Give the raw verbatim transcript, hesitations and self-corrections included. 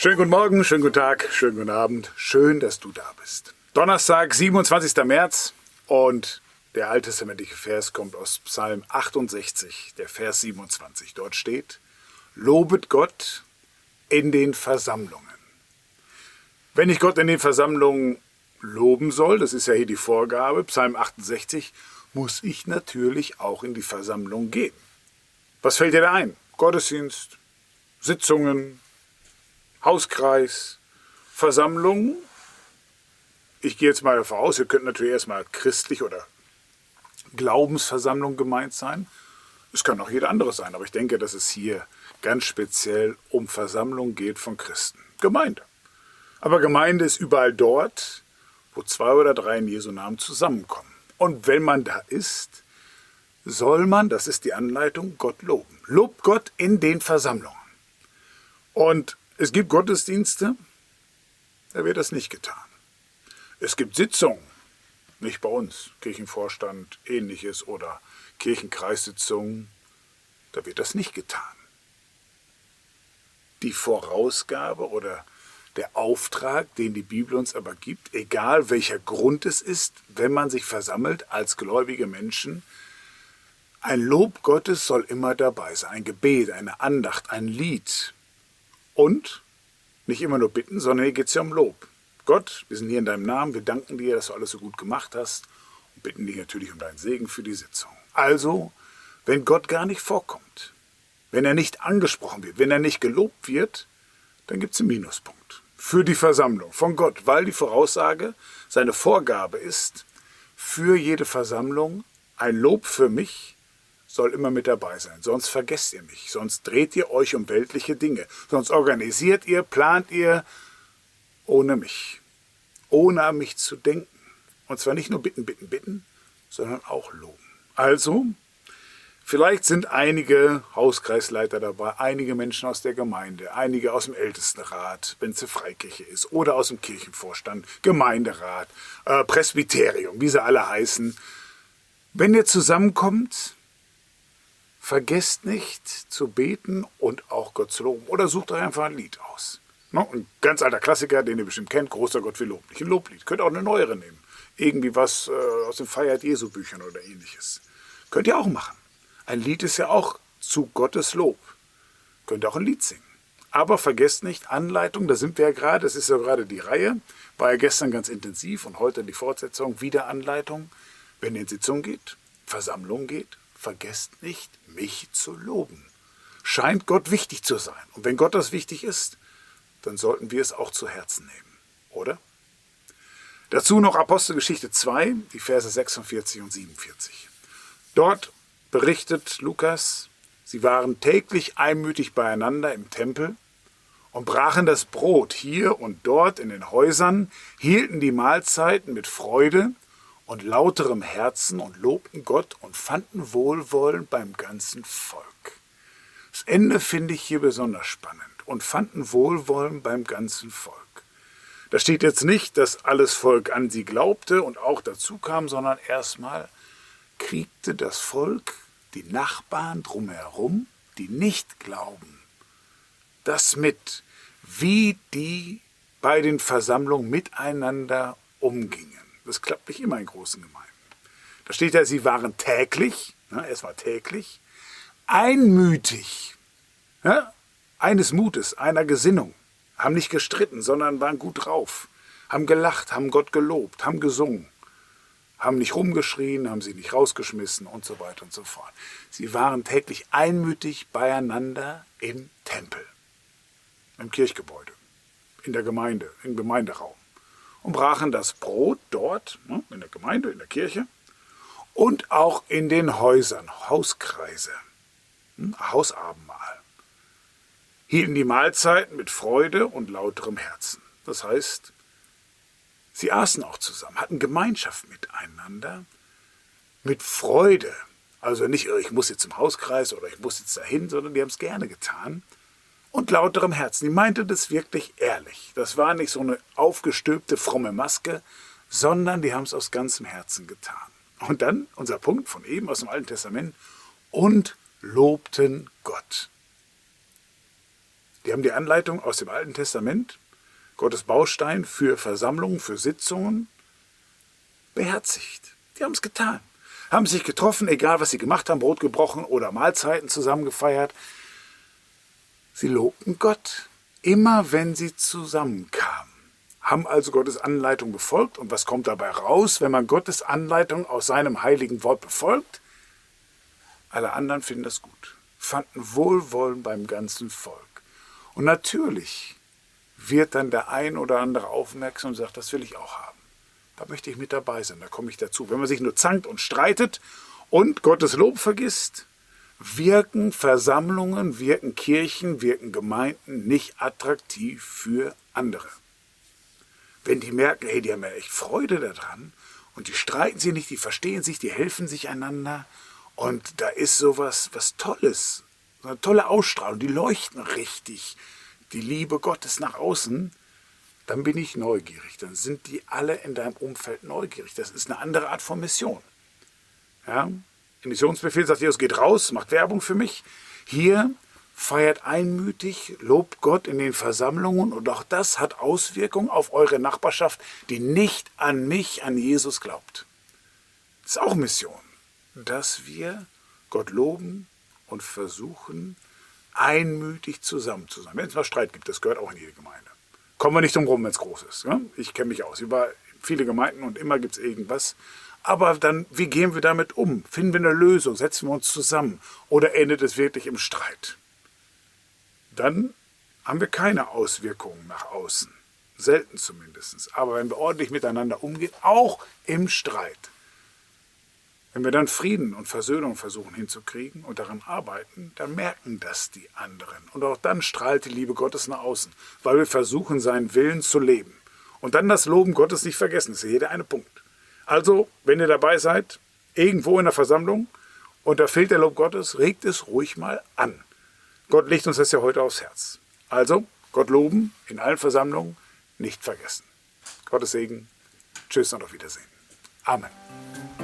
Schönen guten Morgen, schönen guten Tag, schönen guten Abend. Schön, dass du da bist. Donnerstag, siebenundzwanzigster März und der alttestamentliche Vers kommt aus Psalm achtundsechzig, der Vers siebenundzwanzig. Dort steht: Lobet Gott in den Versammlungen. Wenn ich Gott in den Versammlungen loben soll, das ist ja hier die Vorgabe, Psalm achtundsechzig, muss ich natürlich auch in die Versammlung gehen. Was fällt dir da ein? Gottesdienst, Sitzungen, Hauskreis, Versammlungen. Ich gehe jetzt mal voraus, ihr könnt natürlich erstmal christlich oder Glaubensversammlung gemeint sein. Es kann auch jeder andere sein, aber ich denke, dass es hier ganz speziell um Versammlung geht von Christen. Gemeinde. Aber Gemeinde ist überall dort, wo zwei oder drei in Jesu Namen zusammenkommen. Und wenn man da ist, soll man, das ist die Anleitung, Gott loben. Lobt Gott in den Versammlungen. Und es gibt Gottesdienste, da wird das nicht getan. Es gibt Sitzungen, nicht bei uns, Kirchenvorstand, ähnliches oder Kirchenkreissitzungen, da wird das nicht getan. Die Vorausgabe oder der Auftrag, den die Bibel uns aber gibt, egal welcher Grund es ist, wenn man sich versammelt als gläubige Menschen, ein Lob Gottes soll immer dabei sein, ein Gebet, eine Andacht, ein Lied. Und nicht immer nur bitten, sondern hier geht es ja um Lob. Gott, wir sind hier in deinem Namen, wir danken dir, dass du alles so gut gemacht hast und bitten dich natürlich um deinen Segen für die Sitzung. Also, wenn Gott gar nicht vorkommt, wenn er nicht angesprochen wird, wenn er nicht gelobt wird, dann gibt es einen Minuspunkt für die Versammlung von Gott, weil die Voraussage, seine Vorgabe ist, für jede Versammlung ein Lob für mich soll immer mit dabei sein, sonst vergesst ihr mich, sonst dreht ihr euch um weltliche Dinge, sonst organisiert ihr, plant ihr ohne mich, ohne an mich zu denken. Und zwar nicht nur bitten, bitten, bitten, sondern auch loben. Also, vielleicht sind einige Hauskreisleiter dabei, einige Menschen aus der Gemeinde, einige aus dem Ältestenrat, wenn es eine Freikirche ist, oder aus dem Kirchenvorstand, Gemeinderat, äh, Presbyterium, wie sie alle heißen. Wenn ihr zusammenkommt, vergesst nicht zu beten und auch Gott zu loben. Oder sucht euch einfach ein Lied aus. Ein ganz alter Klassiker, den ihr bestimmt kennt, Großer Gott, wir loben dich. Ein Loblied. Könnt auch eine neuere nehmen. Irgendwie was äh, aus den Feiert Jesu Büchern oder ähnliches. Könnt ihr auch machen. Ein Lied ist ja auch zu Gottes Lob. Könnt ihr auch ein Lied singen. Aber vergesst nicht, Anleitung, da sind wir ja gerade, das ist ja gerade die Reihe, war ja gestern ganz intensiv und heute die Fortsetzung, wieder Anleitung. Wenn ihr in Sitzung geht, Versammlung geht, vergesst nicht, mich zu loben. Scheint Gott wichtig zu sein. Und wenn Gott das wichtig ist, dann sollten wir es auch zu Herzen nehmen, oder? Dazu noch Apostelgeschichte zwei, die Verse sechsundvierzig und siebenundvierzig. Dort berichtet Lukas, sie waren täglich einmütig beieinander im Tempel und brachen das Brot hier und dort in den Häusern, hielten die Mahlzeiten mit Freude und lauterem Herzen und lobten Gott und fanden Wohlwollen beim ganzen Volk. Das Ende finde ich hier besonders spannend. Und fanden Wohlwollen beim ganzen Volk. Da steht jetzt nicht, dass alles Volk an sie glaubte und auch dazu kam, sondern erstmal kriegte das Volk, die Nachbarn drumherum, die nicht glauben, das mit, wie die bei den Versammlungen miteinander umgingen. Das klappt nicht immer in großen Gemeinden. Da steht ja, sie waren täglich, ne, es war täglich, einmütig, ja, eines Mutes, einer Gesinnung, haben nicht gestritten, sondern waren gut drauf, haben gelacht, haben Gott gelobt, haben gesungen, haben nicht rumgeschrien, haben sich nicht rausgeschmissen und so weiter und so fort. Sie waren täglich einmütig beieinander im Tempel, im Kirchgebäude, in der Gemeinde, im Gemeinderaum und brachen das Brot dort, in der Gemeinde, in der Kirche und auch in den Häusern, Hauskreise, Hausabendmahl. Hielten die Mahlzeiten mit Freude und lauterem Herzen. Das heißt, sie aßen auch zusammen, hatten Gemeinschaft miteinander, mit Freude. Also nicht, ich muss jetzt zum Hauskreis oder ich muss jetzt dahin, sondern die haben es gerne getan. Und lauterem Herzen. Die meinte das wirklich ehrlich. Das war nicht so eine aufgestülpte, fromme Maske, sondern die haben es aus ganzem Herzen getan. Und dann unser Punkt von eben aus dem Alten Testament. Und lobten Gott. Die haben die Anleitung aus dem Alten Testament, Gottes Baustein für Versammlungen, für Sitzungen, beherzigt. Die haben es getan. Haben sich getroffen, egal was sie gemacht haben, Brot gebrochen oder Mahlzeiten zusammen gefeiert. Sie lobten Gott, immer wenn sie zusammenkamen. Haben also Gottes Anleitung befolgt. Und was kommt dabei raus, wenn man Gottes Anleitung aus seinem heiligen Wort befolgt? Alle anderen finden das gut, fanden Wohlwollen beim ganzen Volk. Und natürlich wird dann der ein oder andere aufmerksam und sagt, das will ich auch haben. Da möchte ich mit dabei sein, da komme ich dazu. Wenn man sich nur zankt und streitet und Gottes Lob vergisst, wirken Versammlungen, wirken Kirchen, wirken Gemeinden nicht attraktiv für andere. Wenn die merken, hey, die haben ja echt Freude daran und die streiten sich nicht, die verstehen sich, die helfen sich einander und da ist sowas, was Tolles, so eine tolle Ausstrahlung, die leuchten richtig, die Liebe Gottes nach außen, dann bin ich neugierig, dann sind die alle in deinem Umfeld neugierig. Das ist eine andere Art von Mission. Ja? Im Missionsbefehl sagt Jesus, geht raus, macht Werbung für mich. Hier feiert einmütig, lobt Gott in den Versammlungen und auch das hat Auswirkungen auf eure Nachbarschaft, die nicht an mich, an Jesus glaubt. Das ist auch Mission, dass wir Gott loben und versuchen, einmütig zusammen zu sein. Wenn es mal Streit gibt, das gehört auch in jede Gemeinde. Kommen wir nicht drum rum, wenn es groß ist. Ja? Ich kenne mich aus über viele Gemeinden und immer gibt es irgendwas. Aber dann, wie gehen wir damit um? Finden wir eine Lösung? Setzen wir uns zusammen? Oder endet es wirklich im Streit? Dann haben wir keine Auswirkungen nach außen. Selten zumindest. Aber wenn wir ordentlich miteinander umgehen, auch im Streit, wenn wir dann Frieden und Versöhnung versuchen hinzukriegen und daran arbeiten, dann merken das die anderen. Und auch dann strahlt die Liebe Gottes nach außen, weil wir versuchen, seinen Willen zu leben. Und dann das Loben Gottes nicht vergessen. Das ist jeder eine Punkt. Also, wenn ihr dabei seid, irgendwo in der Versammlung und da fehlt der Lob Gottes, regt es ruhig mal an. Gott legt uns das ja heute aufs Herz. Also, Gott loben in allen Versammlungen, nicht vergessen. Gottes Segen. Tschüss und auf Wiedersehen. Amen.